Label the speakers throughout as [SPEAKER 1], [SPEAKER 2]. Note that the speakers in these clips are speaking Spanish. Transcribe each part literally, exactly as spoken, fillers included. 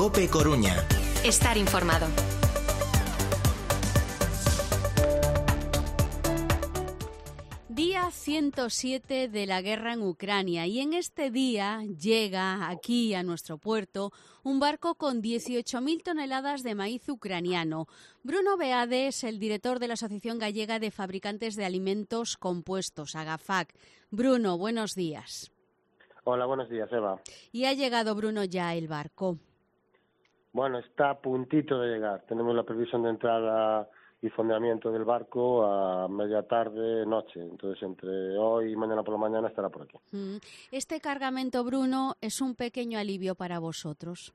[SPEAKER 1] COPE Coruña.
[SPEAKER 2] Estar informado.
[SPEAKER 3] Día ciento siete de la guerra en Ucrania, y en este día llega aquí a nuestro puerto un barco con dieciocho mil toneladas de maíz ucraniano. Bruno Beade es el director de la Asociación Gallega de Fabricantes de Alimentos Compuestos, AGAFAC. Bruno, buenos días.
[SPEAKER 4] Hola, buenos días, Eva.
[SPEAKER 3] ¿Y ha llegado, Bruno, ya el barco?
[SPEAKER 4] Bueno, está a puntito de llegar. Tenemos la previsión de entrada y fondeamiento del barco a media tarde, noche. Entonces, entre hoy y mañana por la mañana estará por aquí.
[SPEAKER 3] Este cargamento, Bruno, es un pequeño alivio para vosotros.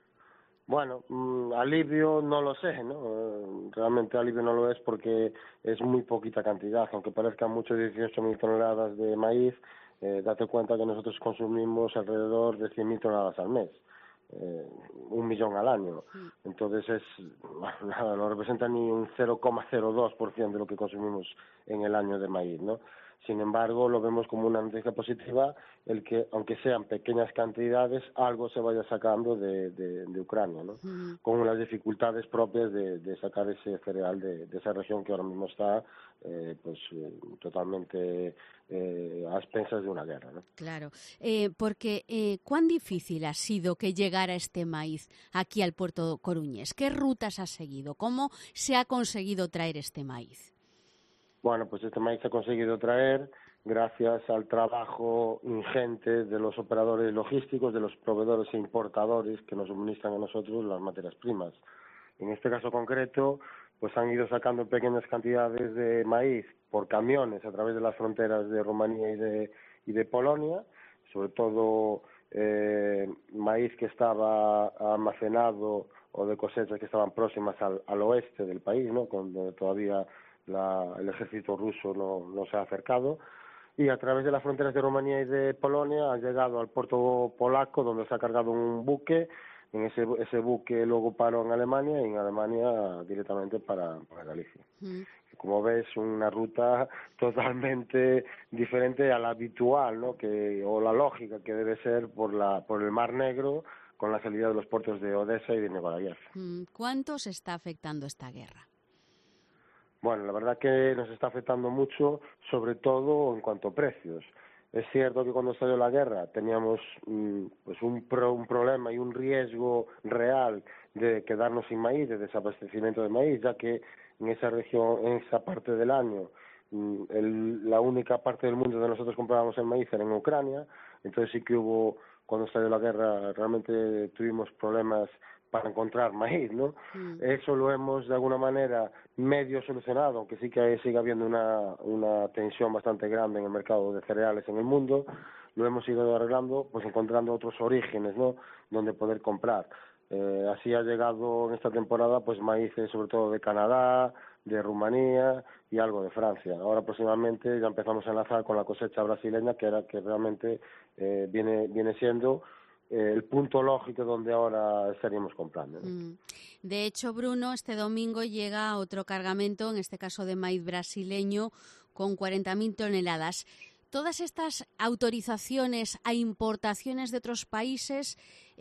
[SPEAKER 4] Bueno, mmm, alivio no lo sé, ¿no? Realmente alivio no lo es porque es muy poquita cantidad. Aunque parezcan mucho dieciocho mil toneladas de maíz, eh, date cuenta que nosotros consumimos alrededor de cien mil toneladas al mes. Eh, un millón al año. Entonces es nada, no representa ni un cero coma cero dos por ciento de lo que consumimos en el año de maíz, ¿no? Sin embargo, lo vemos como una noticia positiva el que, aunque sean pequeñas cantidades, algo se vaya sacando de, de, de Ucrania, ¿no? Uh-huh. Con las dificultades propias de, de sacar ese cereal de, de esa región que ahora mismo está eh, pues eh, totalmente eh, a expensas de una guerra, ¿no?
[SPEAKER 3] Claro, eh, porque eh, ¿cuán difícil ha sido que llegara este maíz aquí al puerto coruñés? ¿Qué rutas ha seguido? ¿Cómo se ha conseguido traer este maíz?
[SPEAKER 4] Bueno, pues este maíz se ha conseguido traer gracias al trabajo ingente de los operadores logísticos, de los proveedores e importadores que nos suministran a nosotros las materias primas. En este caso concreto, pues han ido sacando pequeñas cantidades de maíz por camiones a través de las fronteras de Rumanía y de, y de Polonia, sobre todo eh, maíz que estaba almacenado o de cosechas que estaban próximas al, al oeste del país, ¿no? Donde todavía La, el ejército ruso no, no se ha acercado, y a través de las fronteras de Rumanía y de Polonia ha llegado al puerto polaco, donde se ha cargado un buque. En ese, ese buque luego paró en Alemania, y en Alemania directamente para, para Galicia. Mm. Como ves, una ruta totalmente diferente a la habitual, ¿no? Que, o la lógica que debe ser por, la, por el Mar Negro, con la salida de los puertos de Odessa y de Nikolaev.
[SPEAKER 3] Mm. ¿Cuánto se está afectando esta guerra?
[SPEAKER 4] Bueno, la verdad que nos está afectando mucho, sobre todo en cuanto a precios. Es cierto que cuando estalló la guerra teníamos mmm, pues un, pro, un problema y un riesgo real de quedarnos sin maíz, de desabastecimiento de maíz, ya que en esa región, en esa parte del año, mmm, el, la única parte del mundo donde nosotros comprábamos el maíz era en Ucrania. Entonces sí que hubo, cuando estalló la guerra, realmente tuvimos problemas para encontrar maíz, ¿no? Mm. Eso lo hemos de alguna manera medio solucionado, aunque sí que sigue habiendo una, una tensión bastante grande en el mercado de cereales en el mundo. Lo hemos ido arreglando, pues encontrando otros orígenes, ¿no? Donde poder comprar. Eh, así ha llegado en esta temporada pues maíces sobre todo de Canadá, de Rumanía y algo de Francia. Ahora próximamente ya empezamos a enlazar con la cosecha brasileña, que era que realmente eh, viene viene siendo el punto lógico donde ahora estaríamos comprando, ¿no?
[SPEAKER 3] De hecho, Bruno, este domingo llega otro cargamento, en este caso de maíz brasileño, con cuarenta mil toneladas. ¿Todas estas autorizaciones a importaciones de otros países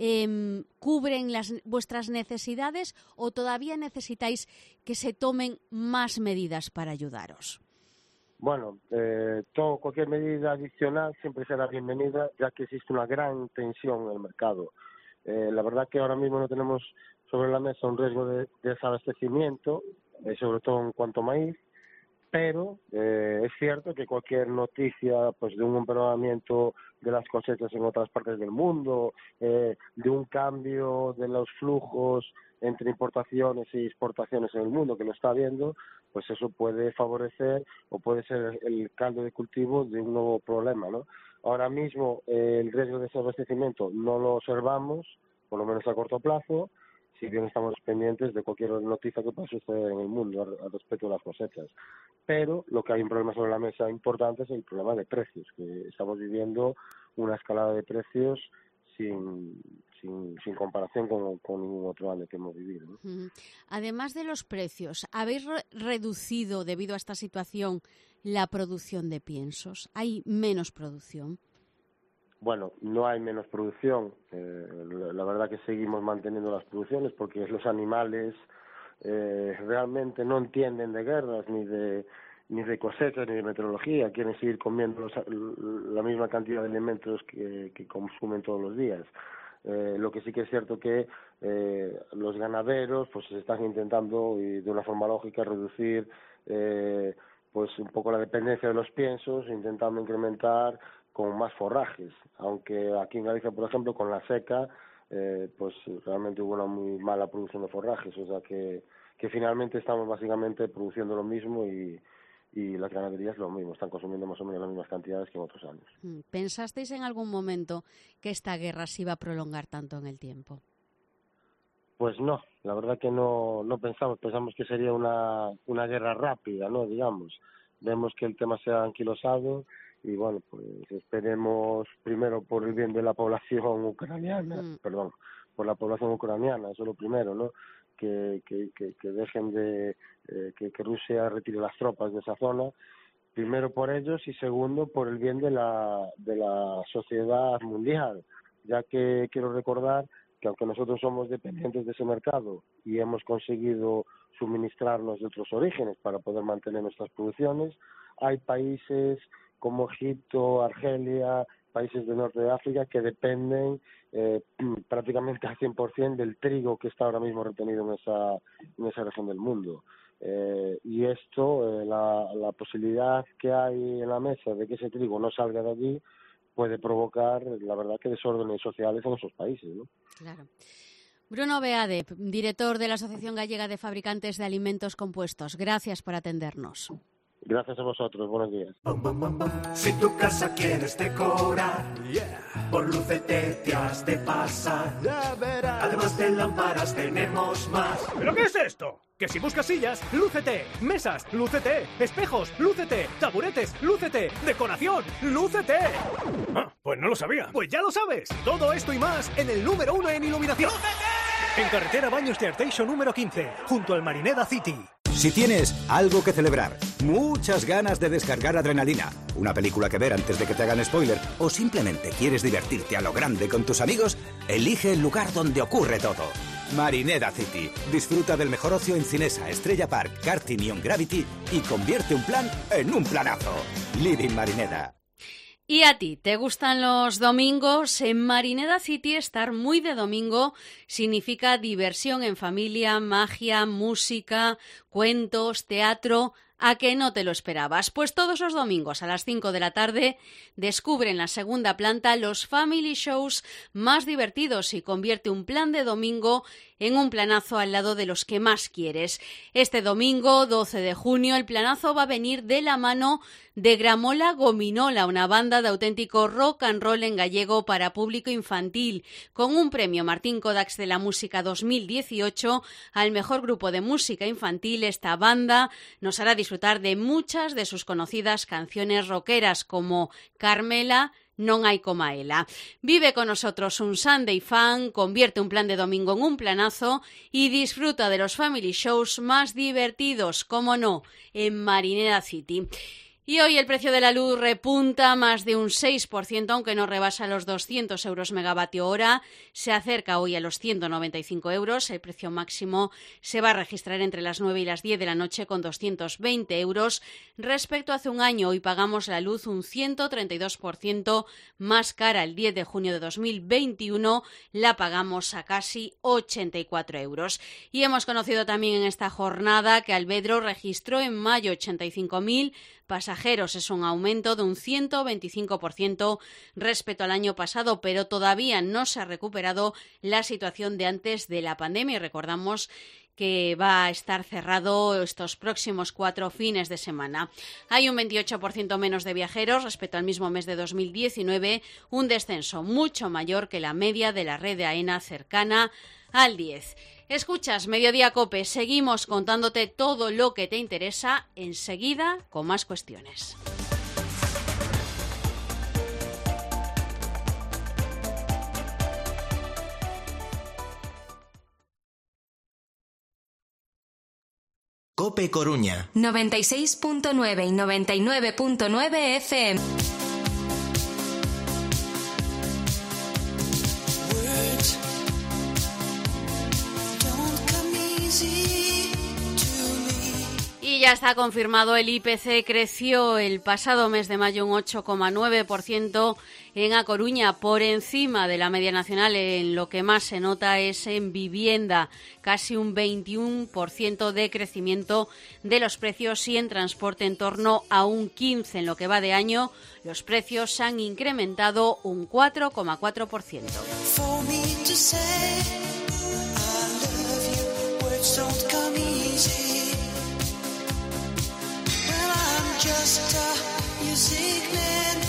[SPEAKER 3] eh, cubren las, vuestras necesidades, o todavía necesitáis que se tomen más medidas para ayudaros?
[SPEAKER 4] Bueno, eh, todo, cualquier medida adicional siempre será bienvenida, ya que existe una gran tensión en el mercado. Eh, la verdad que ahora mismo no tenemos sobre la mesa un riesgo de, de desabastecimiento, eh, sobre todo en cuanto a maíz, pero eh, es cierto que cualquier noticia pues de un empeoramiento de las cosechas en otras partes del mundo, eh, de un cambio de los flujos entre importaciones y exportaciones en el mundo, que lo está viendo, pues eso puede favorecer o puede ser el caldo de cultivo de un nuevo problema, ¿no? Ahora mismo eh, el riesgo de desabastecimiento no lo observamos, por lo menos a corto plazo, si bien estamos pendientes de cualquier noticia que pueda suceder en el mundo al respecto de las cosechas. Pero lo que hay un problema sobre la mesa importante es el problema de precios, que estamos viviendo una escalada de precios sin, sin, sin comparación con, con ningún otro año que hemos vivido, ¿no?
[SPEAKER 3] Uh-huh. Además de los precios, ¿habéis re- reducido, debido a esta situación, la producción de piensos? ¿Hay menos producción?
[SPEAKER 4] bueno, no hay menos producción. Eh, la verdad que seguimos manteniendo las producciones porque los animales eh, realmente no entienden de guerras ni de ni de cosechas ni de meteorología, quieren seguir comiendo los, la misma cantidad de alimentos que, que consumen todos los días. Eh, lo que sí que es cierto que eh, los ganaderos pues están intentando y de una forma lógica reducir eh, pues un poco la dependencia de los piensos, intentando incrementar con más forrajes, aunque aquí en Galicia, por ejemplo, con la seca, eh, pues realmente hubo una muy mala producción de forrajes, o sea que, que finalmente estamos básicamente produciendo lo mismo y y las ganaderías lo mismo, están consumiendo más o menos las mismas cantidades que en otros años.
[SPEAKER 3] ¿Pensasteis en algún momento que esta guerra se iba a prolongar tanto en el tiempo?
[SPEAKER 4] Pues no, la verdad que no no pensamos, pensamos que sería una una guerra rápida, ¿no? Digamos, vemos que el tema se ha anquilosado y bueno, pues esperemos primero por el bien de la población ucraniana, mm. perdón, por la población ucraniana, eso es lo primero, ¿no? Que, que, que, que dejen de, eh, que, que Rusia retire las tropas de esa zona, primero por ellos y segundo por el bien de la, de la sociedad mundial, ya que quiero recordar que aunque nosotros somos dependientes de ese mercado y hemos conseguido suministrarnos de otros orígenes para poder mantener nuestras producciones, hay países como Egipto, Argelia, países del norte de África que dependen eh, prácticamente al cien por ciento del trigo que está ahora mismo retenido en esa en esa región del mundo. Eh, y esto, eh, la, la posibilidad que hay en la mesa de que ese trigo no salga de allí, puede provocar, la verdad, que desórdenes sociales en esos países, ¿no?
[SPEAKER 3] Claro. Bruno Beade, director de la Asociación Gallega de Fabricantes de Alimentos Compuestos. Gracias por atendernos.
[SPEAKER 4] Gracias a vosotros, buenos días.
[SPEAKER 1] Si tu casa quieres decorar, yeah, por Lucete te has de pasar. Ya verás. Además de lámparas tenemos más.
[SPEAKER 2] ¿Pero qué es esto? Que si buscas sillas, Lúcete. Mesas, Lúcete. Espejos, Lúcete. Taburetes, Lúcete. Decoración, Lúcete. Ah, pues no lo sabía. Pues ya lo sabes. Todo esto y más en el número uno en iluminación. ¡Lúcete! En carretera Baños de Arteixo número quince, junto al Marineda City.
[SPEAKER 5] Si tienes algo que celebrar, muchas ganas de descargar adrenalina, una película que ver antes de que te hagan spoiler, o simplemente quieres divertirte a lo grande con tus amigos, elige el lugar donde ocurre todo. Marineda City. Disfruta del mejor ocio en Cinesa, Estrella Park, Karting y On Gravity y convierte un plan en un planazo. Living Marineda.
[SPEAKER 3] ¿Y a ti? ¿Te gustan los domingos? En Marineda City estar muy de domingo significa diversión en familia, magia, música, cuentos, teatro. ¿A que no te lo esperabas? Pues todos los domingos a las cinco de la tarde descubre en la segunda planta los family shows más divertidos y convierte un plan de domingo en un planazo al lado de los que más quieres. Este domingo, doce de junio, el planazo va a venir de la mano de Gramola Gominola, una banda de auténtico rock and roll en gallego para público infantil, con un premio Martín Kodax de la Música dos mil dieciocho al mejor grupo de música infantil. Esta banda nos hará disfrutar de muchas de sus conocidas canciones rockeras como Carmela, Non hai coma ela. Vive con nosotros un Sunday Fan, convierte un plan de domingo en un planazo y disfruta de los family shows más divertidos, como no, en Marineda City. Y hoy el precio de la luz repunta más de un seis por ciento, aunque no rebasa los doscientos euros megavatio hora. Se acerca hoy a los ciento noventa y cinco euros. El precio máximo se va a registrar entre las nueve y las diez de la noche con doscientos veinte euros. Respecto a hace un año, hoy pagamos la luz un ciento treinta y dos por ciento más cara. El diez de junio de dos mil veintiuno la pagamos a casi ochenta y cuatro euros. Y hemos conocido también en esta jornada que Albedro registró en mayo ochenta y cinco mil pasajeros. Es un aumento de un ciento veinticinco por ciento respecto al año pasado, pero todavía no se ha recuperado la situación de antes de la pandemia. Y recordamos que va a estar cerrado estos próximos cuatro fines de semana. Hay un veintiocho por ciento menos de viajeros respecto al mismo mes de dos mil diecinueve, un descenso mucho mayor que la media de la red de AENA, cercana al diez. Escuchas Mediodía Cope, seguimos contándote todo lo que te interesa, enseguida con más cuestiones.
[SPEAKER 1] Cope Coruña
[SPEAKER 6] noventa y seis punto nueve y noventa y nueve punto nueve F M.
[SPEAKER 3] ya está confirmado, el I P C creció el pasado mes de mayo un ocho coma nueve por ciento en A Coruña, por encima de la media nacional. En lo que más se nota es en vivienda, casi un veintiuno por ciento de crecimiento de los precios, y en transporte en torno a un quince por ciento. En lo que va de año, los precios han incrementado un cuatro coma cuatro por ciento.
[SPEAKER 6] Just a music man,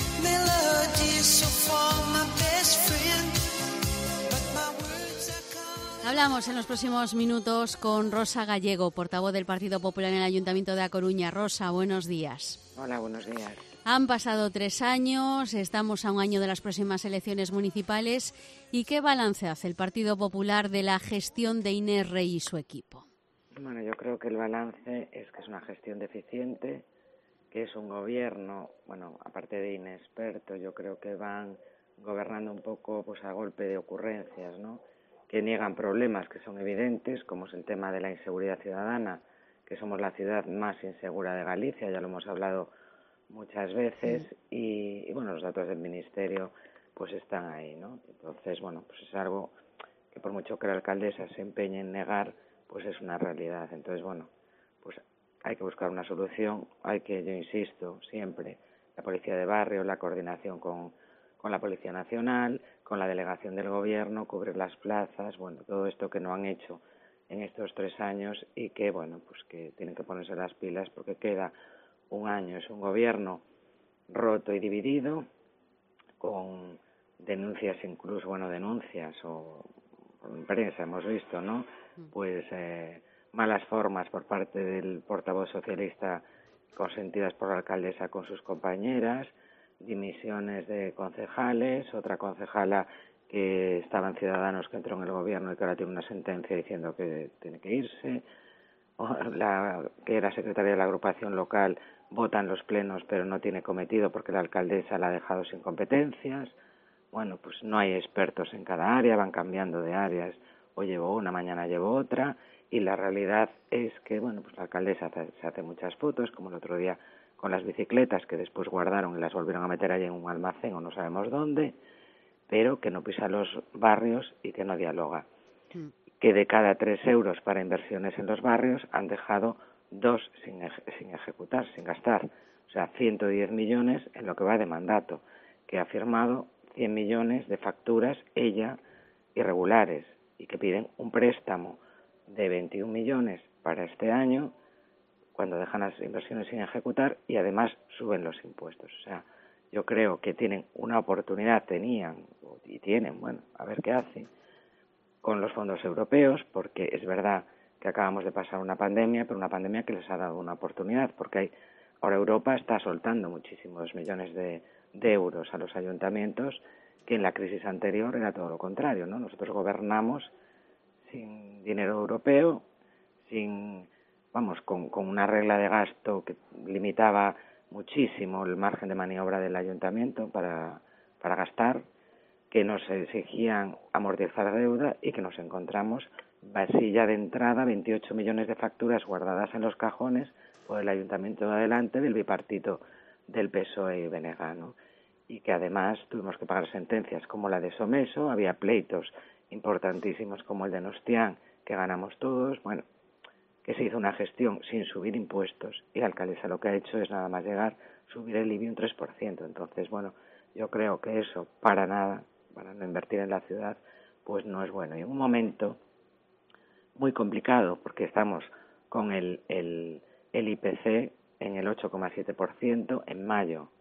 [SPEAKER 6] melodies so for my best friend, but my words are gone.
[SPEAKER 3] Hablamos en los próximos minutos con Rosa Gallego, portavoz del Partido Popular en el Ayuntamiento de A Coruña. Rosa, buenos días.
[SPEAKER 7] Hola, buenos días.
[SPEAKER 3] Han pasado tres años, estamos a un año de las próximas elecciones municipales. ¿Y qué balance hace el Partido Popular de la gestión de Inés Rey y su equipo?
[SPEAKER 7] Bueno, yo creo que el balance es que es una gestión deficiente, que es un gobierno, bueno, aparte de inexperto, yo creo que van gobernando un poco pues a golpe de ocurrencias, ¿no? Que niegan problemas que son evidentes, como es el tema de la inseguridad ciudadana, que somos la ciudad más insegura de Galicia, ya lo hemos hablado muchas veces, sí. y, y bueno, los datos del Ministerio pues están ahí, ¿no? Entonces, bueno, pues es algo que por mucho que la alcaldesa se empeñe en negar, pues es una realidad. Entonces, bueno, pues hay que buscar una solución, hay que, yo insisto, siempre, la policía de barrio, la coordinación con, con la Policía Nacional, con la delegación del Gobierno, cubrir las plazas, bueno, todo esto que no han hecho en estos tres años y que, bueno, pues que tienen que ponerse las pilas porque queda un año. Es un Gobierno roto y dividido, con denuncias incluso, bueno, denuncias o en prensa hemos visto, ¿no? Pues eh, malas formas por parte del portavoz socialista consentidas por la alcaldesa con sus compañeras, dimisiones de concejales, otra concejala que estaba en Ciudadanos que entró en el gobierno y que ahora tiene una sentencia diciendo que tiene que irse, o la que era secretaria de la agrupación local vota en los plenos pero no tiene cometido porque la alcaldesa la ha dejado sin competencias. Bueno, pues no hay expertos en cada área, van cambiando de áreas, hoy llevo una, mañana llevo otra, y la realidad es que, bueno, pues la alcaldesa hace, se hace muchas fotos, como el otro día con las bicicletas, que después guardaron y las volvieron a meter allí en un almacén o no sabemos dónde, pero que no pisa los barrios y que no dialoga. Mm. Que de cada tres euros para inversiones en los barrios han dejado dos sin, eje, sin ejecutar, sin gastar. O sea, ciento diez millones en lo que va de mandato, que ha firmado cien millones de facturas, ella, irregulares, y que piden un préstamo de veintiún millones para este año, cuando dejan las inversiones sin ejecutar y además suben los impuestos. O sea, yo creo que tienen una oportunidad, tenían y tienen, bueno, a ver qué hacen con los fondos europeos, porque es verdad que acabamos de pasar una pandemia, pero una pandemia que les ha dado una oportunidad, porque hay, ahora Europa está soltando muchísimos millones de, de euros a los ayuntamientos, que en la crisis anterior era todo lo contrario, ¿no? Nosotros gobernamos sin dinero europeo, sin, vamos, con, con una regla de gasto que limitaba muchísimo el margen de maniobra del ayuntamiento para, para gastar, que nos exigían amortizar deuda y que nos encontramos vasilla de entrada, veintiocho millones de facturas guardadas en los cajones por el ayuntamiento de adelante del bipartito del P S O E y B N G, ¿no? Y que además tuvimos que pagar sentencias como la de Someso, había pleitos importantísimos como el de Nostián, que ganamos todos, bueno, que se hizo una gestión sin subir impuestos y la alcaldesa lo que ha hecho es nada más llegar, subir el I B I un tres por ciento. Entonces, bueno, yo creo que eso, para nada, para no invertir en la ciudad, pues no es bueno. Y en un momento muy complicado, porque estamos con el, el, el I P C en el ocho coma siete por ciento en mayo,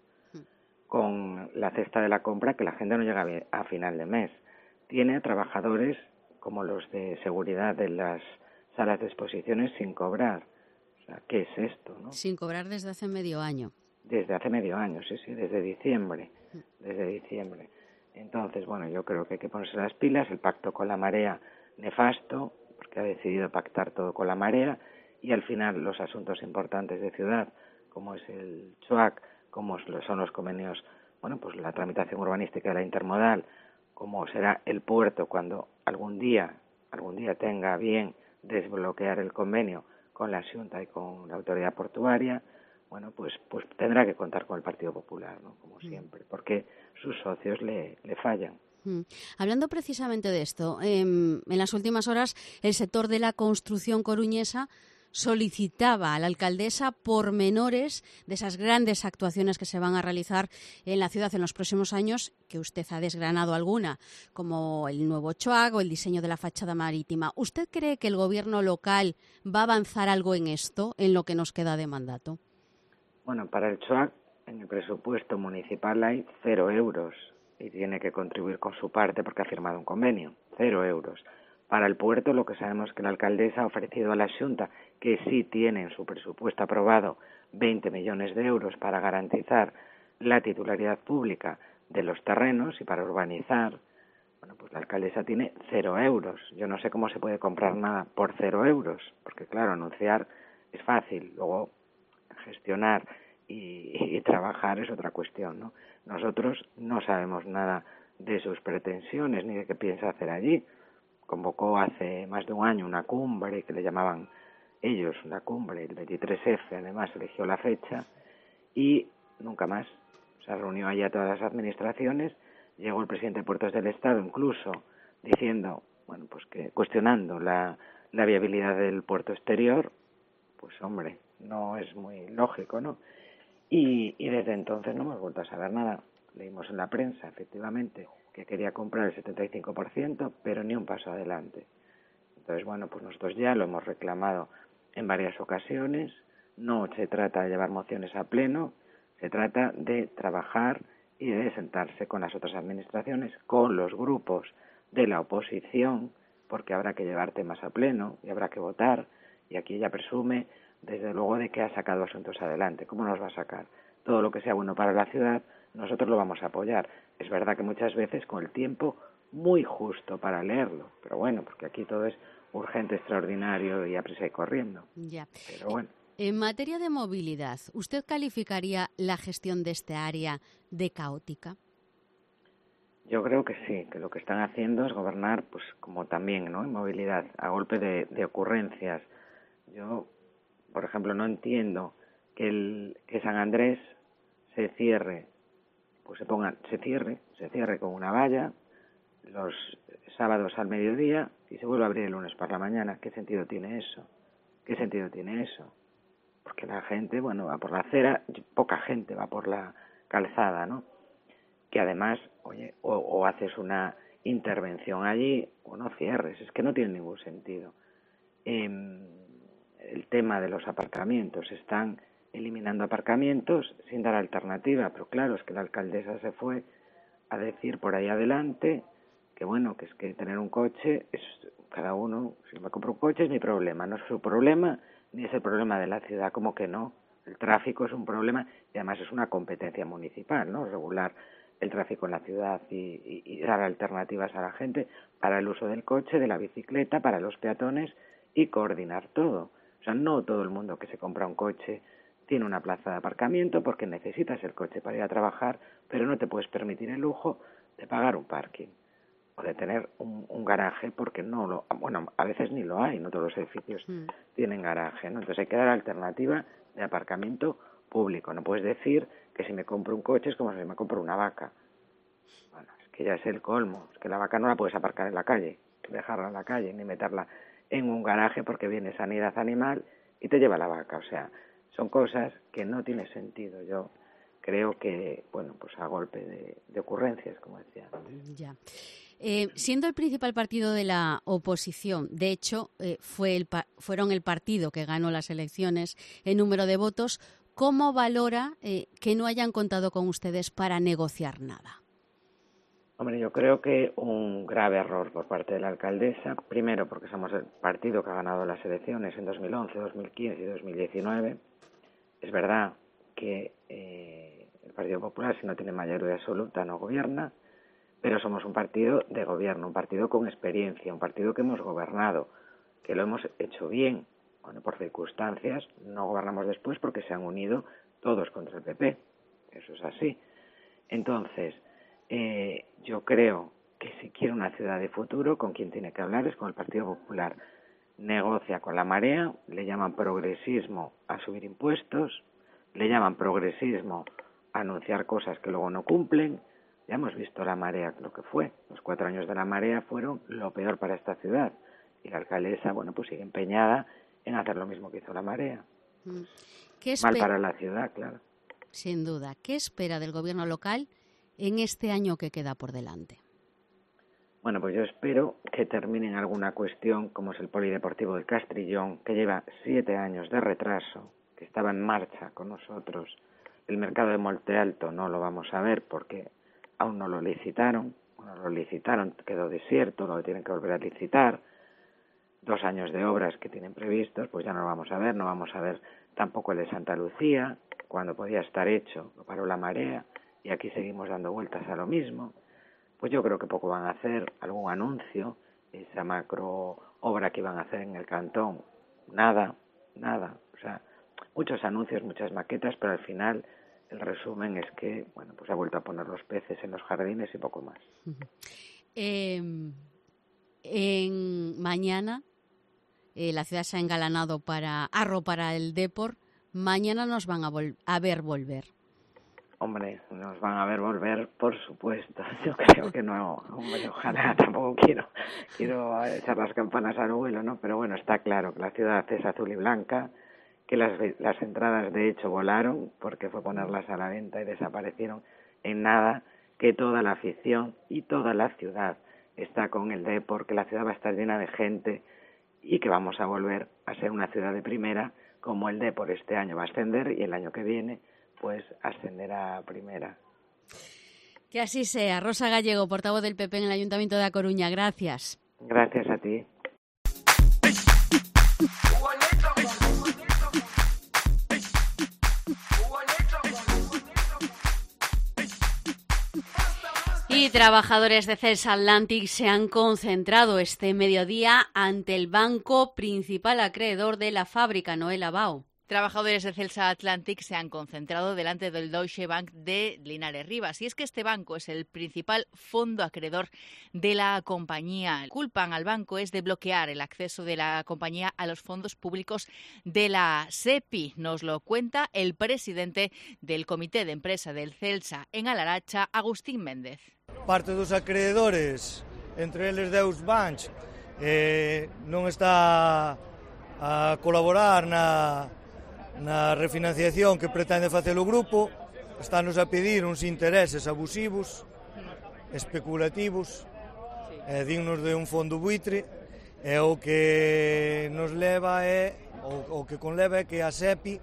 [SPEAKER 7] con la cesta de la compra que la gente no llega a final de mes. Tiene a trabajadores como los de seguridad de las salas de exposiciones sin cobrar. O sea, ¿qué es esto, no?
[SPEAKER 3] Sin cobrar desde hace medio año.
[SPEAKER 7] Desde hace medio año, sí, sí, desde diciembre. Desde diciembre. Entonces, bueno, yo creo que hay que ponerse las pilas. El pacto con la marea, nefasto, porque ha decidido pactar todo con la marea, y al final los asuntos importantes de ciudad, como es el CHUAC, como son los convenios, bueno, pues la tramitación urbanística de la intermodal, como será el puerto cuando algún día, algún día tenga bien desbloquear el convenio con la Xunta y con la autoridad portuaria, bueno, pues pues tendrá que contar con el Partido Popular, ¿no? Como siempre, porque sus socios le, le fallan.
[SPEAKER 3] Mm. Hablando precisamente de esto, eh, en las últimas horas el sector de la construcción coruñesa solicitaba a la alcaldesa pormenores de esas grandes actuaciones que se van a realizar en la ciudad en los próximos años, que usted ha desgranado alguna, como el nuevo CHOAG o el diseño de la fachada marítima. ¿Usted cree que el gobierno local va a avanzar algo en esto, en lo que nos queda de mandato?
[SPEAKER 7] Bueno, para el CHOAG, en el presupuesto municipal hay cero euros y tiene que contribuir con su parte porque ha firmado un convenio, cero euros. Para el puerto, lo que sabemos es que la alcaldesa ha ofrecido a la Xunta, que sí tiene en su presupuesto aprobado veinte millones de euros para garantizar la titularidad pública de los terrenos y para urbanizar. Bueno, pues la alcaldesa tiene cero euros. Yo no sé cómo se puede comprar nada por cero euros, porque claro, anunciar es fácil, luego gestionar y, y trabajar es otra cuestión, ¿no? Nosotros no sabemos nada de sus pretensiones ni de qué piensa hacer allí. Convocó hace más de un año una cumbre que le llamaban ellos una cumbre, el veintitrés efe, además eligió la fecha y nunca más. Se reunió allí a todas las administraciones, llegó el presidente de Puertos del Estado incluso diciendo, bueno, pues que cuestionando la, la viabilidad del puerto exterior, pues hombre, no es muy lógico, ¿no? Y, y desde entonces no hemos vuelto a saber nada. Leímos en la prensa, efectivamente, que quería comprar el setenta y cinco por ciento, pero ni un paso adelante. Entonces, bueno, pues nosotros ya lo hemos reclamado en varias ocasiones. No se trata de llevar mociones a pleno, se trata de trabajar y de sentarse con las otras administraciones, con los grupos de la oposición, porque habrá que llevar temas a pleno y habrá que votar. Y aquí ella presume, desde luego, de que ha sacado asuntos adelante. ¿Cómo nos va a sacar? Todo lo que sea bueno para la ciudad, nosotros lo vamos a apoyar. Es verdad que muchas veces con el tiempo muy justo para leerlo, pero bueno, porque aquí todo es urgente, extraordinario y a prisa y corriendo.
[SPEAKER 3] Ya.
[SPEAKER 7] Pero bueno.
[SPEAKER 3] En materia de movilidad, ¿usted calificaría la gestión de este área de caótica?
[SPEAKER 7] Yo creo que sí, que lo que están haciendo es gobernar, pues como también, ¿no?, en movilidad, a golpe de, de ocurrencias. Yo, por ejemplo, no entiendo que, el, que San Andrés se cierre, pues se ponga, se cierre, se cierre con una valla los sábados al mediodía y se vuelve a abrir el lunes por la mañana. ¿Qué sentido tiene eso? ¿Qué sentido tiene eso? Porque la gente, bueno, va por la acera, poca gente va por la calzada, ¿no? Que además, oye, o, o haces una intervención allí o no cierres, es que no tiene ningún sentido. Eh, el tema de los aparcamientos, están eliminando aparcamientos sin dar alternativa, pero claro, es que la alcaldesa se fue a decir por ahí adelante que bueno, que es que tener un coche, es cada uno, si me compro un coche es mi problema, no es su problema, ni es el problema de la ciudad, como que no. El tráfico es un problema y además es una competencia municipal, ¿no?, regular el tráfico en la ciudad y, y, y dar alternativas a la gente para el uso del coche, de la bicicleta, para los peatones y coordinar todo. O sea, no todo el mundo que se compra un coche tiene una plaza de aparcamiento porque necesitas el coche para ir a trabajar, pero no te puedes permitir el lujo de pagar un parking o de tener un, un garaje porque no lo, bueno, a veces ni lo hay, no todos los edificios mm. tienen garaje, ¿no? Entonces hay que dar alternativa de aparcamiento público. No puedes decir que si me compro un coche es como si me compro una vaca. Bueno, es que ya es el colmo, es que la vaca no la puedes aparcar en la calle, dejarla en la calle, ni meterla en un garaje porque viene Sanidad Animal y te lleva la vaca. O sea, son cosas que no tiene sentido. Yo creo que, bueno, pues a golpe de, de ocurrencias, como decía.
[SPEAKER 3] Ya. Eh, siendo el principal partido de la oposición, de hecho, eh, fue el pa- fueron el partido que ganó las elecciones en número de votos, ¿cómo valora eh, que no hayan contado con ustedes para negociar nada?
[SPEAKER 7] Hombre, yo creo que un grave error por parte de la alcaldesa, primero porque somos el partido que ha ganado las elecciones en dos mil once, dos mil quince y dos mil diecinueve. Es verdad que eh, el Partido Popular, si no tiene mayoría absoluta, no gobierna, pero somos un partido de gobierno, un partido con experiencia, un partido que hemos gobernado, que lo hemos hecho bien. Bueno, por circunstancias no gobernamos después porque se han unido todos contra el P P. Eso es así. Entonces, eh, yo creo que si quiere una ciudad de futuro, con quien tiene que hablar es con el Partido Popular. negocia con la marea, le llaman progresismo a subir impuestos, le llaman progresismo a anunciar cosas que luego no cumplen. Ya hemos visto la marea lo que fue. Los cuatro años de la marea fueron lo peor para esta ciudad. Y la alcaldesa, bueno, pues sigue empeñada en hacer lo mismo que hizo la marea.
[SPEAKER 3] ¿Qué
[SPEAKER 7] Mal para la ciudad, claro.
[SPEAKER 3] Sin duda. ¿Qué espera del gobierno local en este año que queda por delante?
[SPEAKER 7] Bueno, pues yo espero que terminen alguna cuestión, como es el Polideportivo del Castrillón, que lleva siete años de retraso, que estaba en marcha con nosotros. El mercado de Monte Alto no lo vamos a ver porque aún no lo licitaron. Bueno, lo licitaron, quedó desierto, lo tienen que volver a licitar. Dos años de obras que tienen previstos, pues ya no lo vamos a ver. No vamos a ver tampoco el de Santa Lucía, cuando podía estar hecho, lo paró la marea, y aquí seguimos dando vueltas a lo mismo. Pues yo creo que poco van a hacer, algún anuncio, esa macro obra que iban a hacer en el cantón, nada, nada, o sea, muchos anuncios, muchas maquetas, pero al final el resumen es que, bueno, pues ha vuelto a poner los peces en los jardines y poco más.
[SPEAKER 3] Eh, en mañana eh, la ciudad se ha engalanado para arropar el Depor. Mañana nos van a, vol- a ver volver.
[SPEAKER 7] Hombre, nos van a ver volver, por supuesto. Yo creo que no, hombre, ojalá, tampoco quiero quiero echar las campanas al vuelo, ¿no? Pero bueno, está claro que la ciudad es azul y blanca, que las, las entradas de hecho volaron, porque fue ponerlas a la venta y desaparecieron en nada, que toda la afición y toda la ciudad está con el Depor, que la ciudad va a estar llena de gente y que vamos a volver a ser una ciudad de primera, como el Depor este año va a ascender y el año que viene pues ascender a primera.
[SPEAKER 3] Que así sea. Rosa Gallego, portavoz del P P en el Ayuntamiento de A Coruña. Gracias.
[SPEAKER 7] Gracias a ti.
[SPEAKER 3] Y trabajadores de Celsa Atlantic se han concentrado este mediodía ante el banco principal acreedor de la fábrica, Noel Bao.
[SPEAKER 8] Trabajadores de Celsa Atlantic se han concentrado delante del Deutsche Bank de Linares Rivas. Y es que este banco es el principal fondo acreedor de la compañía. Culpan al banco es de bloquear el acceso de la compañía a los fondos públicos de la SEPI. Nos lo cuenta el presidente del Comité de Empresa del Celsa en Alaracha, Agustín Méndez.
[SPEAKER 9] Parte dos acreedores, entre eles Deutsche Bank, eh, non está a colaborar na na refinanciación que pretende facer o grupo, estános a pedir uns intereses abusivos, especulativos, eh, dignos de un fondo buitre, e o que nos leva é, o, o que conleva é que a SEPI,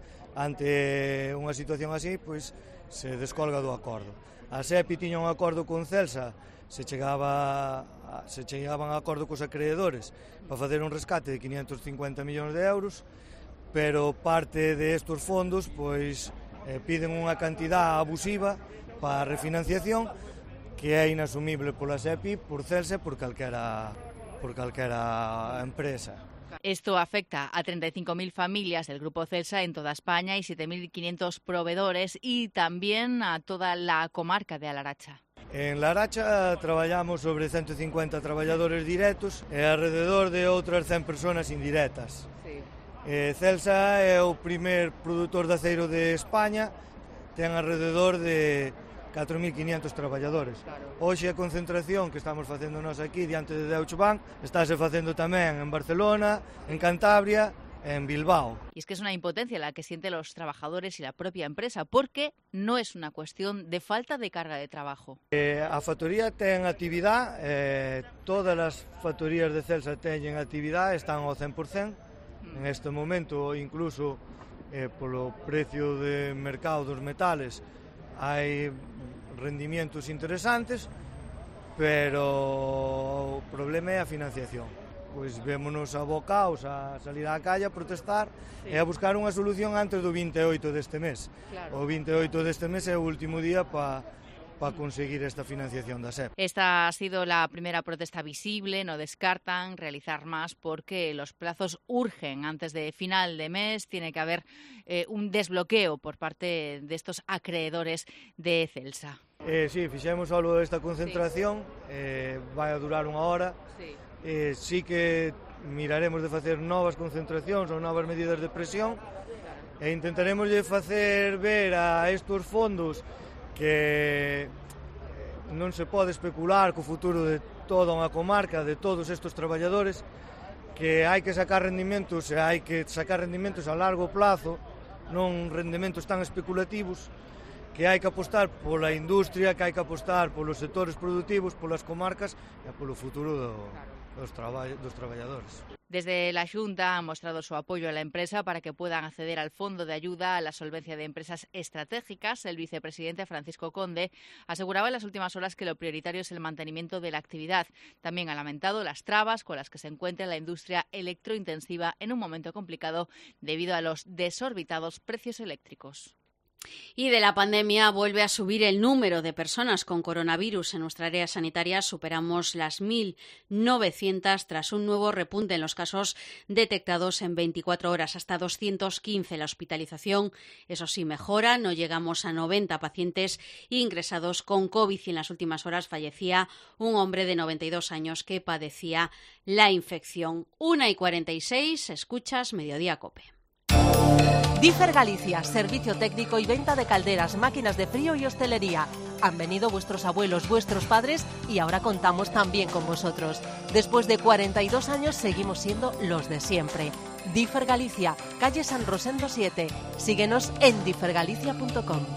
[SPEAKER 9] ante unha situación así, pois se descolga do acordo. A SEPI tiña un acordo con Celsa, se chegaba se chegaban a acordo cos acreedores para facer un rescate de quinientos cincuenta millóns de euros, pero parte de estos fondos pois eh, piden unha cantidad abusiva para a refinanciación que é inasumible pola SEPI, por Celsa, por calquera, por calquera empresa.
[SPEAKER 8] Esto afecta a treinta y cinco mil familias del Grupo Celsa en toda España y siete mil quinientos proveedores y también a toda la comarca de Alaracha.
[SPEAKER 9] En Laracha traballamos sobre ciento cincuenta traballadores directos e alrededor de outras cen persoas indirectas. Sí. Eh, Celsa é o primer produtor de aceiro de España, ten alrededor de catro mil quinientos traballadores. Claro. Hoxe a concentración que estamos facendo nós aquí diante de Deutsche Bank estáse facendo tamén en Barcelona, en Cantabria, en Bilbao.
[SPEAKER 8] Y es que es una impotencia la que sienten los trabajadores y la propia empresa, porque no es una cuestión de falta de carga de trabajo.
[SPEAKER 9] Eh, a factoría ten actividade, eh, todas as factorías de Celsa teñen actividade, están ao cen por cen. En este momento, incluso eh, polo precio de mercado dos metales, hai rendimientos interesantes, pero o problema é a financiación. Pois vémonos abocados a salir á calle a protestar, sí, e a buscar unha solución antes do vinte e oito deste mes. Claro. O vinte e oito deste mes é o último día para para conseguir esta financiación da SEP.
[SPEAKER 8] Esta ha sido la primera protesta visible, no descartan realizar más porque los plazos urgen. Antes de final de mes tiene que haber eh, un desbloqueo por parte de estos acreedores de Celsa.
[SPEAKER 9] Eh, sí, fixemos algo desta concentración, sí, eh, vai a durar unha hora. Sí. Eh, sí que miraremos de facer novas concentracións ou novas medidas de presión e intentaremos de facer ver a estes fondos que non se pode especular co futuro de toda unha comarca, de todos estes traballadores, que hai que sacar rendimentos e hai que sacar rendimentos a largo plazo, non rendimentos tan especulativos, que hai que apostar pola industria, que hai que apostar polos sectores productivos, polas comarcas e polo futuro do, dos, traba, dos traballadores.
[SPEAKER 8] Desde la Xunta han mostrado su apoyo a la empresa para que puedan acceder al Fondo de Ayuda a la Solvencia de Empresas Estratégicas. El vicepresidente Francisco Conde aseguraba en las últimas horas que lo prioritario es el mantenimiento de la actividad. También ha lamentado las trabas con las que se encuentra la industria electrointensiva en un momento complicado debido a los desorbitados precios eléctricos.
[SPEAKER 3] Y de la pandemia vuelve a subir el número de personas con coronavirus. En nuestra área sanitaria superamos las mil novecientas tras un nuevo repunte en los casos detectados en veinticuatro horas, hasta doscientos quince. La hospitalización, eso sí, mejora. No llegamos a noventa pacientes ingresados con COVID y en las últimas horas fallecía un hombre de noventa y dos años que padecía la infección. una y cuarenta y seis, escuchas Mediodía COPE.
[SPEAKER 10] Differ Galicia, servicio técnico y venta de calderas, máquinas de frío y hostelería. Han venido vuestros abuelos, vuestros padres y ahora contamos también con vosotros. Después de cuarenta y dos años seguimos siendo los de siempre. Differ Galicia, calle San Rosendo siete. Síguenos en differ galicia punto com.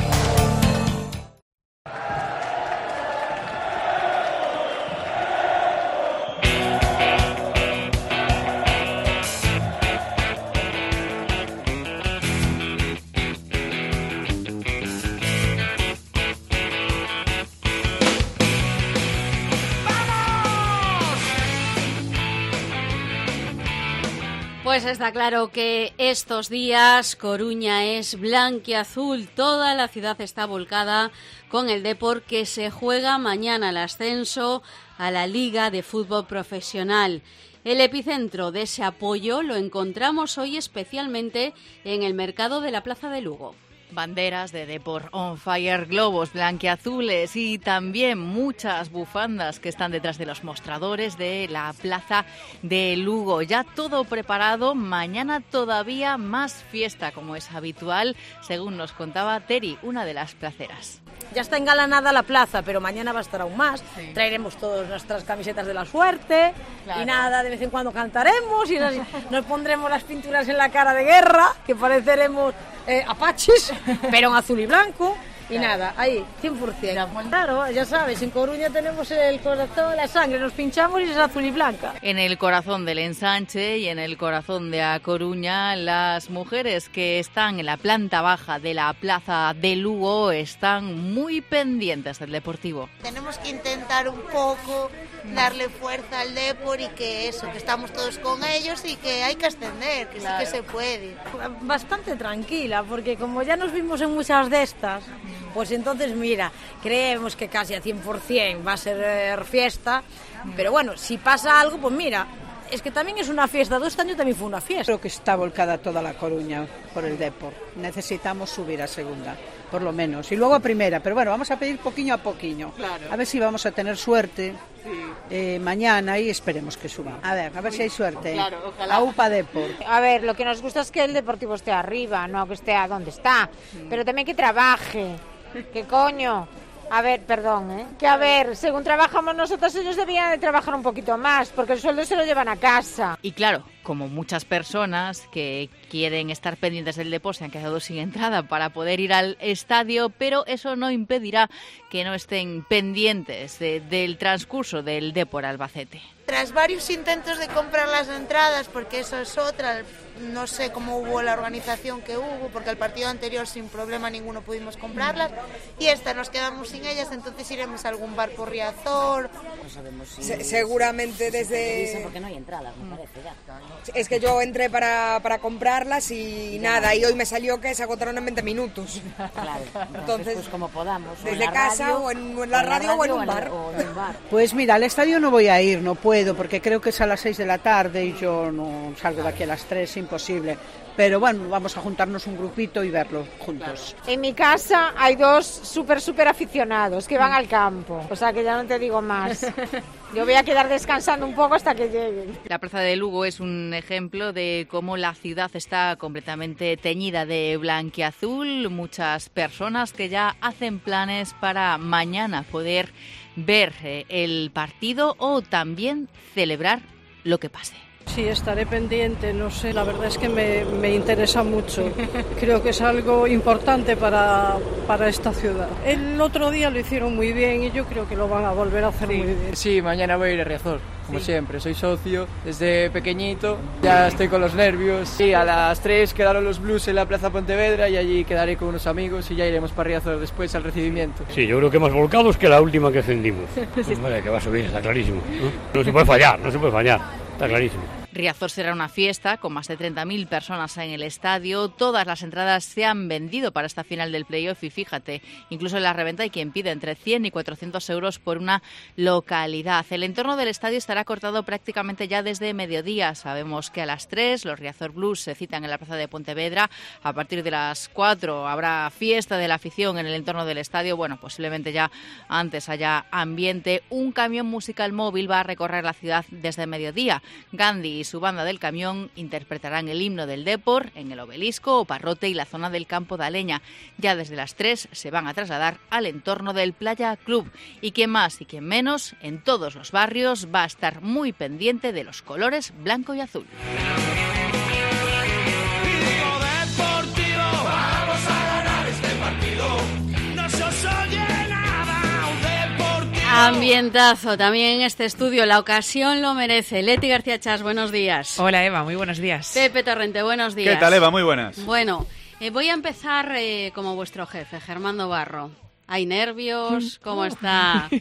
[SPEAKER 3] Pues está claro que estos días Coruña es blanquiazul. Toda la ciudad está volcada con el Depor, que se juega mañana el ascenso a la Liga de Fútbol Profesional. El epicentro de ese apoyo lo encontramos hoy especialmente en el mercado de la Plaza de Lugo.
[SPEAKER 8] Banderas de Depor on fire, globos blanquiazules y también muchas bufandas que están detrás de los mostradores de la Plaza de Lugo. Ya todo preparado, mañana todavía más fiesta como es habitual, según nos contaba Teri, una de las placeras.
[SPEAKER 11] Ya está engalanada la plaza, pero mañana va a estar aún más. Sí. Traeremos todas nuestras camisetas de la suerte, claro. Y nada, de vez en cuando cantaremos y nos pondremos las pinturas en la cara de guerra, que pareceremos eh, apaches, pero en azul y blanco. Y claro. Nada, ahí, cien por ciento. Claro, ya sabes, en Coruña tenemos el corazón, la sangre, nos pinchamos y es azul y blanca.
[SPEAKER 8] En el corazón del ensanche y en el corazón de A Coruña, las mujeres que están en la planta baja de la Plaza de Lugo están muy pendientes del Deportivo.
[SPEAKER 12] Tenemos que intentar un poco darle fuerza al Depor y que eso, que estamos todos con ellos y que hay que ascender, que claro. Sí que se puede.
[SPEAKER 11] Bastante tranquila, porque como ya nos vimos en muchas de estas, pues entonces mira, creemos que casi a cien por ciento va a ser fiesta, pero bueno, si pasa algo, pues mira, es que también es una fiesta, dos años también fue una fiesta.
[SPEAKER 13] Creo que está volcada toda La Coruña por el Depor, necesitamos subir a segunda, por lo menos, y luego a primera, pero bueno, vamos a pedir poquillo a poquillo, claro. A ver si vamos a tener suerte sí. eh, mañana y esperemos que suba. A ver, a ver si hay suerte.
[SPEAKER 11] Claro, ojalá.
[SPEAKER 13] A UPA Depor.
[SPEAKER 14] A ver, lo que nos gusta es que el Deportivo esté arriba, no que esté a donde está, sí. Pero también que trabaje. ¿Qué coño? A ver, perdón, ¿eh? Que a ver, según trabajamos nosotros, ellos debían de trabajar un poquito más, porque el sueldo se lo llevan a casa.
[SPEAKER 8] Y claro, como muchas personas que quieren estar pendientes del Depor se han quedado sin entrada para poder ir al estadio, pero eso no impedirá que no estén pendientes de, del transcurso del Depor Albacete.
[SPEAKER 12] Tras varios intentos de comprar las entradas, porque eso es otra, no sé cómo hubo la organización que hubo, porque el partido anterior sin problema ninguno pudimos comprarlas, y esta nos quedamos sin ellas, entonces iremos a algún bar por Riazor.
[SPEAKER 15] No sabemos si... Se, seguramente desde...
[SPEAKER 16] Porque no hay entradas, me parece ya.
[SPEAKER 15] Es que yo entré para, para comprarlas y ya. Nada, y hoy me salió que se agotaron en veinte minutos.
[SPEAKER 16] Claro, entonces, entonces pues como podamos.
[SPEAKER 15] Desde casa radio, o, en, o en la radio, radio o en un bar.
[SPEAKER 16] O en un bar.
[SPEAKER 13] Pues mira, al estadio no voy a ir, no puedo, porque creo que es a las seis de la tarde y yo no salgo de aquí a las tres, imposible. pero bueno, vamos a juntarnos un grupito y verlo juntos.
[SPEAKER 14] En mi casa hay dos súper, súper aficionados que van al campo, o sea que ya no te digo más. Yo voy a quedar descansando un poco hasta que lleguen.
[SPEAKER 8] La plaza de Lugo es un ejemplo de cómo la ciudad está completamente teñida de blanquiazul. Muchas personas que ya hacen planes para mañana poder ver eh, el partido o también celebrar lo que pase.
[SPEAKER 17] Sí, estaré pendiente, no sé, la verdad es que me, me interesa mucho. Creo que es algo importante para, para esta ciudad. El otro día lo hicieron muy bien y yo creo que lo van a volver a hacer
[SPEAKER 18] sí.
[SPEAKER 17] muy bien.
[SPEAKER 18] Sí, mañana voy a ir a Riazor, como
[SPEAKER 17] sí.
[SPEAKER 18] siempre. Soy socio desde pequeñito, ya estoy con los nervios. Sí, a las tres quedaron los Blues en la Plaza Pontevedra y allí quedaré con unos amigos y ya iremos para Riazor después al recibimiento.
[SPEAKER 19] Sí, yo creo que más volcados que la última que encendimos. Pues vale, que va a subir, está clarísimo. ¿no? no se puede fallar, no se puede fallar, está clarísimo.
[SPEAKER 8] Riazor será una fiesta con más de treinta mil personas en el estadio. Todas las entradas se han vendido para esta final del playoff y fíjate, incluso en la reventa hay quien pide entre cien y cuatrocientos euros por una localidad. El entorno del estadio estará cortado prácticamente ya desde mediodía. Sabemos que a las tres los Riazor Blues se citan en la plaza de Pontevedra. A partir de las cuatro habrá fiesta de la afición en el entorno del estadio. Bueno, posiblemente ya antes haya ambiente. Un camión musical móvil va a recorrer la ciudad desde mediodía. Gandhi y su banda del camión interpretarán el himno del Depor en el Obelisco, Parrote y la zona del Campo de Aleña. Ya desde las tres se van a trasladar al entorno del Playa Club. Y quien más y quien menos, en todos los barrios va a estar muy pendiente de los colores blanco y azul.
[SPEAKER 3] Ambientazo también en este estudio, la ocasión lo merece. Leti García Chas, buenos días.
[SPEAKER 20] Hola Eva, muy buenos días.
[SPEAKER 3] Pepe Torrente, buenos días.
[SPEAKER 21] ¿Qué tal Eva? Muy buenas.
[SPEAKER 3] Bueno, eh, voy a empezar eh, como vuestro jefe, Germán Barro. ¿Hay nervios? ¿Cómo está?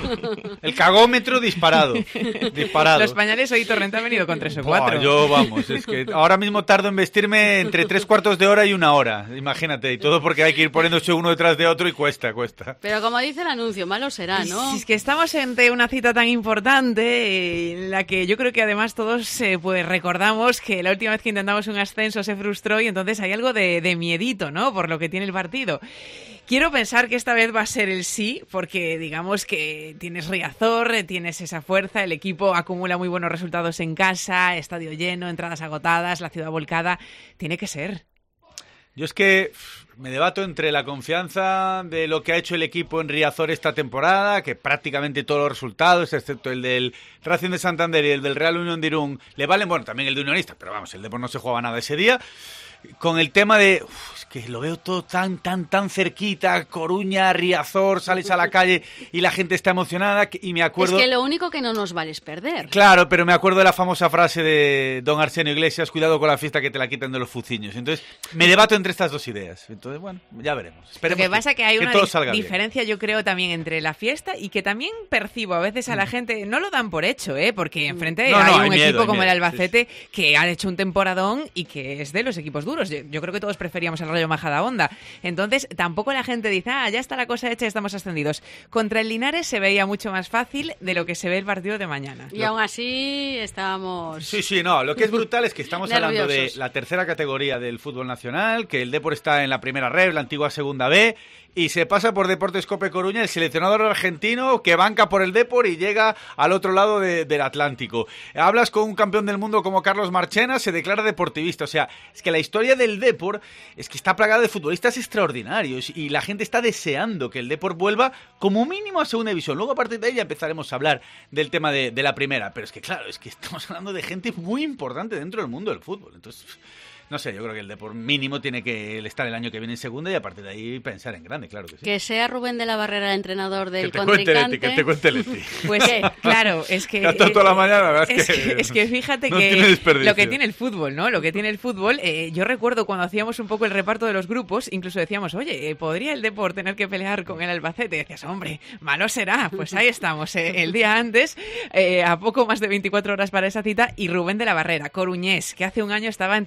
[SPEAKER 21] El cagómetro disparado. disparado.
[SPEAKER 20] Los pañales hoy Torrente ha venido con tres o cuatro.
[SPEAKER 21] Buah, yo, vamos, es que ahora mismo tardo en vestirme entre tres cuartos de hora y una hora. Imagínate, y todo porque hay que ir poniéndose uno detrás de otro y cuesta, cuesta.
[SPEAKER 3] Pero como dice el anuncio, malo será, ¿no?
[SPEAKER 20] Es que estamos ante una cita tan importante en la que yo creo que además todos eh, pues recordamos que la última vez que intentamos un ascenso se frustró y entonces hay algo de, de miedito, ¿no? Por lo que tiene el partido. Quiero pensar que esta vez va a ser el sí, porque digamos que tienes Riazor, tienes esa fuerza, el equipo acumula muy buenos resultados en casa, estadio lleno, entradas agotadas, la ciudad volcada. Tiene que ser.
[SPEAKER 21] Yo es que me debato entre la confianza de lo que ha hecho el equipo en Riazor esta temporada, que prácticamente todos los resultados, excepto el del Racing de Santander y el del Real Unión de Irún, le valen, bueno, también el de Unionista, pero vamos, el Depor no se jugaba nada ese día. Con el tema de, uf, es que lo veo todo tan, tan, tan cerquita, Coruña, Riazor, sales a la calle y la gente está emocionada y me acuerdo...
[SPEAKER 3] Es que lo único que no nos vale es perder.
[SPEAKER 21] Claro, pero me acuerdo de la famosa frase de don Arsenio Iglesias, cuidado con la fiesta que te la quitan de los fuciños. Entonces, me debato entre estas dos ideas. Entonces, bueno, ya veremos. Esperemos
[SPEAKER 20] lo que pasa es que hay
[SPEAKER 21] que
[SPEAKER 20] una
[SPEAKER 21] dif-
[SPEAKER 20] diferencia,
[SPEAKER 21] bien.
[SPEAKER 20] yo creo, también entre la fiesta y que también percibo a veces a la gente, no lo dan por hecho, ¿eh? Porque enfrente
[SPEAKER 21] no,
[SPEAKER 20] hay
[SPEAKER 21] no,
[SPEAKER 20] un
[SPEAKER 21] hay
[SPEAKER 20] equipo
[SPEAKER 21] miedo,
[SPEAKER 20] como
[SPEAKER 21] miedo,
[SPEAKER 20] el Albacete sí, sí. que ha hecho un temporadón y que es de los equipos duros. Yo, yo creo que todos preferíamos al Rayo Majadahonda. Entonces, tampoco la gente dice, ah, ya está la cosa hecha, estamos ascendidos. Contra el Linares se veía mucho más fácil de lo que se ve el partido de mañana.
[SPEAKER 3] Y aún así estábamos...
[SPEAKER 21] Sí, sí, no, lo que es brutal es que estamos
[SPEAKER 3] nerviosos.
[SPEAKER 21] hablando de la tercera categoría del fútbol nacional, que el Depor está en la primera red, la antigua segunda B, y se pasa por Deportes Cope Coruña el seleccionador argentino que banca por el Depor y llega al otro lado de, del Atlántico. Hablas con un campeón del mundo como Carlos Marchena, se declara deportivista. O sea, es que la historia del Depor es que está plagada de futbolistas extraordinarios y la gente está deseando que el Depor vuelva como mínimo a segunda división. Luego a partir de ahí ya empezaremos a hablar del tema de, de la primera. Pero es que claro, es que estamos hablando de gente muy importante dentro del mundo del fútbol. Entonces... No sé, yo creo que el Depor mínimo tiene que estar el año que viene en segunda y a partir de ahí pensar en grande, claro que sí.
[SPEAKER 3] Que sea Rubén de la Barrera el entrenador del
[SPEAKER 21] que te
[SPEAKER 3] contrincante.
[SPEAKER 21] Cuente, Leti, que te cuente Leti.
[SPEAKER 20] Pues claro, es que...
[SPEAKER 21] Gato toda la mañana, ¿verdad?
[SPEAKER 20] Es que, es que fíjate
[SPEAKER 21] no
[SPEAKER 20] que lo que tiene el fútbol, ¿no? Lo que tiene el fútbol, eh, yo recuerdo cuando hacíamos un poco el reparto de los grupos, incluso decíamos, oye, eh, ¿podría el Depor tener que pelear con el Albacete? Y decías, hombre, malo será. Pues ahí estamos, eh, el día antes, eh, a poco más de veinticuatro horas para esa cita, y Rubén de la Barrera, coruñés, que hace un año estaba entrenando al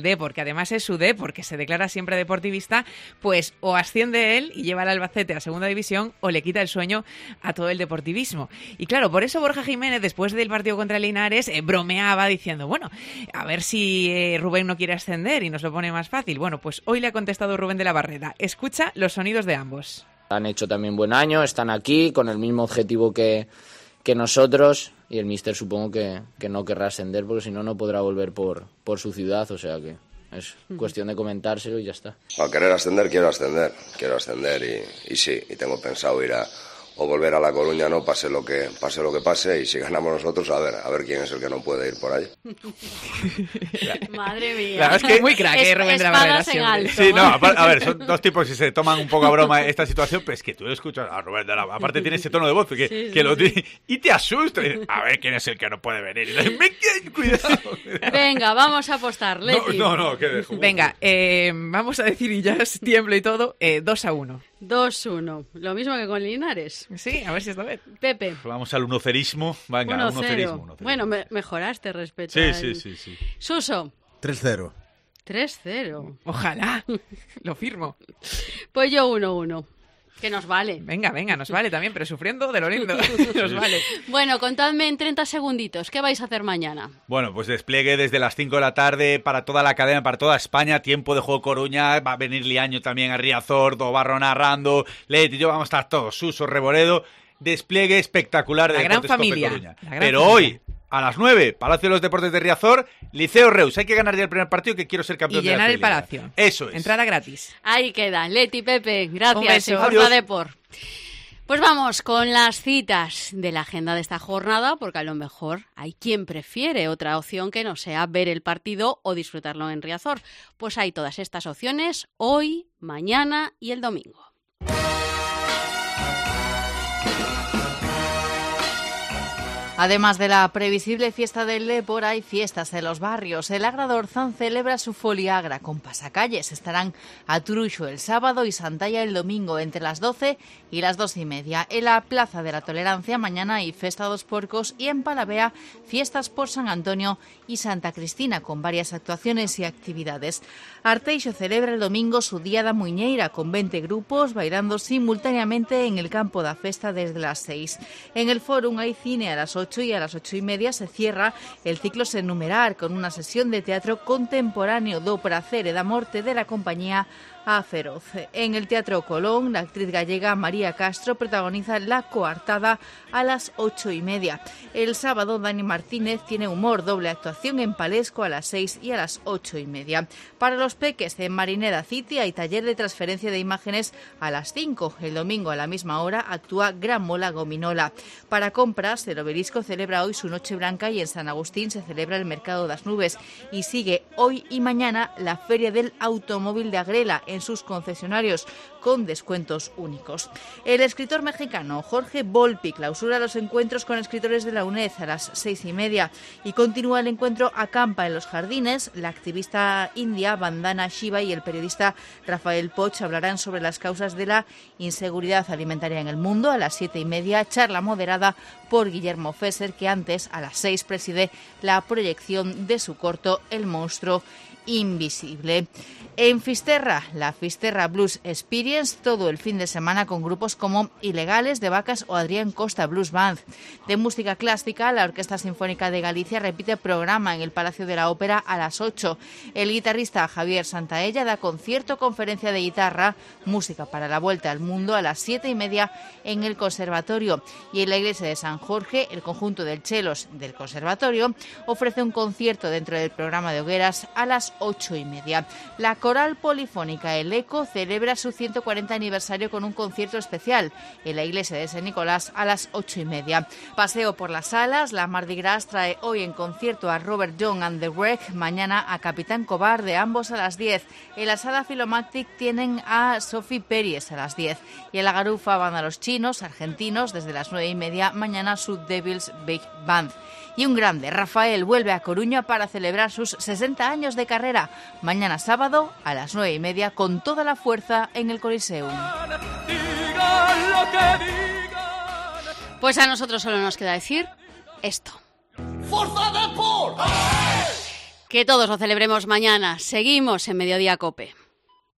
[SPEAKER 20] Depor, que además es su Depor, que se declara siempre deportivista, pues o asciende él y lleva al Albacete a segunda división o le quita el sueño a todo el deportivismo. Y claro, por eso Borja Jiménez, después del partido contra el Linares, eh, bromeaba diciendo, bueno, a ver si eh, Rubén no quiere ascender y nos lo pone más fácil. Bueno, pues hoy le ha contestado Rubén de la Barrera. Escucha los sonidos de ambos.
[SPEAKER 4] Han hecho también buen año, están aquí con el mismo objetivo que, que nosotros, y el míster supongo que, que no querrá ascender porque si no, no podrá volver por, por su ciudad, o sea que es cuestión de comentárselo y ya está.
[SPEAKER 22] Al querer ascender, quiero ascender, quiero ascender y, y sí, y tengo pensado ir a o volver a La Coruña, no pase lo que pase lo que pase, y si ganamos nosotros, a ver, a ver quién es el que no puede ir por ahí.
[SPEAKER 3] Madre mía.
[SPEAKER 21] Claro, es que
[SPEAKER 20] muy crack, eh, Rubén de la Barrera siempre.
[SPEAKER 21] Sí, no, a, a ver, son dos tipos que se toman un poco a broma esta situación, pero es que tú escuchas a Rubén de la Barrera, aparte tiene ese tono de voz que, sí, que sí, lo sí. y te asusta. Y, a ver quién es el que no puede venir. Y dices, me cuidado.
[SPEAKER 3] Venga, vamos a apostar, Leti.
[SPEAKER 21] No, no, no, que dejo.
[SPEAKER 20] Venga, eh, vamos a decir, y ya es tiemblo y todo, eh, dos a uno.
[SPEAKER 3] dos uno. Lo mismo que con Linares.
[SPEAKER 20] Sí, a ver si esta vez.
[SPEAKER 3] Pepe.
[SPEAKER 21] Vamos al unocerismo. Venga,
[SPEAKER 3] uno
[SPEAKER 21] unocerismo, unocerismo.
[SPEAKER 3] Bueno, me mejoraste respecto
[SPEAKER 21] sí,
[SPEAKER 3] al...
[SPEAKER 21] Sí, sí, sí.
[SPEAKER 3] Suso.
[SPEAKER 23] tres cero.
[SPEAKER 3] tres cero.
[SPEAKER 20] Ojalá. Lo firmo.
[SPEAKER 3] Pues yo uno uno. Que nos vale.
[SPEAKER 20] Venga, venga, nos vale también, pero sufriendo de lo lindo. Nos vale.
[SPEAKER 3] Bueno, contadme en treinta segunditos. ¿Qué vais a hacer mañana?
[SPEAKER 21] Bueno, pues despliegue desde las cinco de la tarde para toda la cadena, para toda España. Tiempo de Juego Coruña. Va a venir Liaño también a Riazor, Dobarro narrando. Leti y yo vamos a estar todos. Suso, Reboredo. Despliegue espectacular de
[SPEAKER 20] la gran
[SPEAKER 21] Deportes
[SPEAKER 20] familia.
[SPEAKER 21] Cope Coruña.
[SPEAKER 20] La gran
[SPEAKER 21] Pero
[SPEAKER 20] familia.
[SPEAKER 21] hoy, a las nueve, Palacio de los Deportes de Riazor, Liceo Reus. Hay que ganar ya el primer partido, que quiero ser campeón
[SPEAKER 20] y
[SPEAKER 21] de la
[SPEAKER 20] llenar el
[SPEAKER 21] Liga.
[SPEAKER 20] Palacio.
[SPEAKER 21] Eso es.
[SPEAKER 20] Entrada gratis.
[SPEAKER 3] Ahí queda. Leti, Pepe, gracias.
[SPEAKER 20] Un beso.
[SPEAKER 3] Y Forza Depor. Pues vamos con las citas de la agenda de esta jornada, porque a lo mejor hay quien prefiere otra opción que no sea ver el partido o disfrutarlo en Riazor. Pues hay todas estas opciones hoy, mañana y el domingo.
[SPEAKER 8] Además de la previsible fiesta del Depor, hay fiestas en los barrios. El Agra Orzán celebra su Foliagra con pasacalles. Estarán a Truxo el sábado y Santalla el domingo entre las doce y las dos y media. En la Plaza de la Tolerancia mañana hay Festa dos Porcos y en Palavea fiestas por San Antonio y Santa Cristina con varias actuaciones y actividades. Arteixo celebra el domingo su Diada Muiñeira con veinte grupos bailando simultáneamente en el campo da festa desde las seis. En el Fórum hay cine a las ocho y a las ocho y media se cierra el ciclo Sen Numerar con una sesión de teatro contemporáneo do prazer e da morte de la compañía A Feroz. En el Teatro Colón, la actriz gallega María Castro protagoniza La Coartada a las ocho y media. El sábado, Dani Martínez tiene humor, doble actuación en Palesco a las seis y a las ocho y media. Para los peques, en Marineda City hay taller de transferencia de imágenes a las cinco. El domingo a la misma hora actúa Gran Mola Gominola. Para compras, el Obelisco celebra hoy su Noche Blanca y en San Agustín se celebra el Mercado das Nubes. Y sigue hoy y mañana la Feria del Automóvil de Agrela en sus concesionarios con descuentos únicos. El escritor mexicano Jorge Volpi clausura los encuentros con escritores de la UNED a las seis y media y continúa el encuentro Acampa en los Jardines. La activista india Vandana Shiva y el periodista Rafael Poch hablarán sobre las causas de la inseguridad alimentaria en el mundo. A las siete y media, charla moderada por Guillermo Fesser, que antes a las seis preside la proyección de su corto El monstruo invisible. En Fisterra, la Fisterra Blues Experience, todo el fin de semana con grupos como Ilegales, De Vacas o Adrián Costa Blues Band. De música clásica, la Orquesta Sinfónica de Galicia repite programa en el Palacio de la Ópera a las ocho. El guitarrista Javier Santaella da concierto, conferencia de guitarra, música para la vuelta al mundo a las siete y media en el Conservatorio. Y en la iglesia de San Jorge, el conjunto del Chelos del Conservatorio ofrece un concierto dentro del programa de hogueras a las ocho y media. La Coral Polifónica El Eco celebra su ciento cuarenta aniversario con un concierto especial en la iglesia de San Nicolás a las ocho y media. Paseo por las salas, la Mardi Gras trae hoy en concierto a Robert Young and the Wreck, mañana a Capitán Cobarde, ambos a las diez. En la sala Filomatic tienen a Sophie Peries a las diez. Y en la Garufa van a los chinos, argentinos, desde las nueve y media, mañana su Devil's Big Band. Y un grande, Rafael, vuelve a Coruña para celebrar sus sesenta años de carrera. Mañana sábado a las nueve y media con toda la fuerza en el Coliseum.
[SPEAKER 3] Pues a nosotros solo nos queda decir esto.
[SPEAKER 1] ¡Forza Depor!
[SPEAKER 3] Que todos lo celebremos mañana. Seguimos en Mediodía Cope.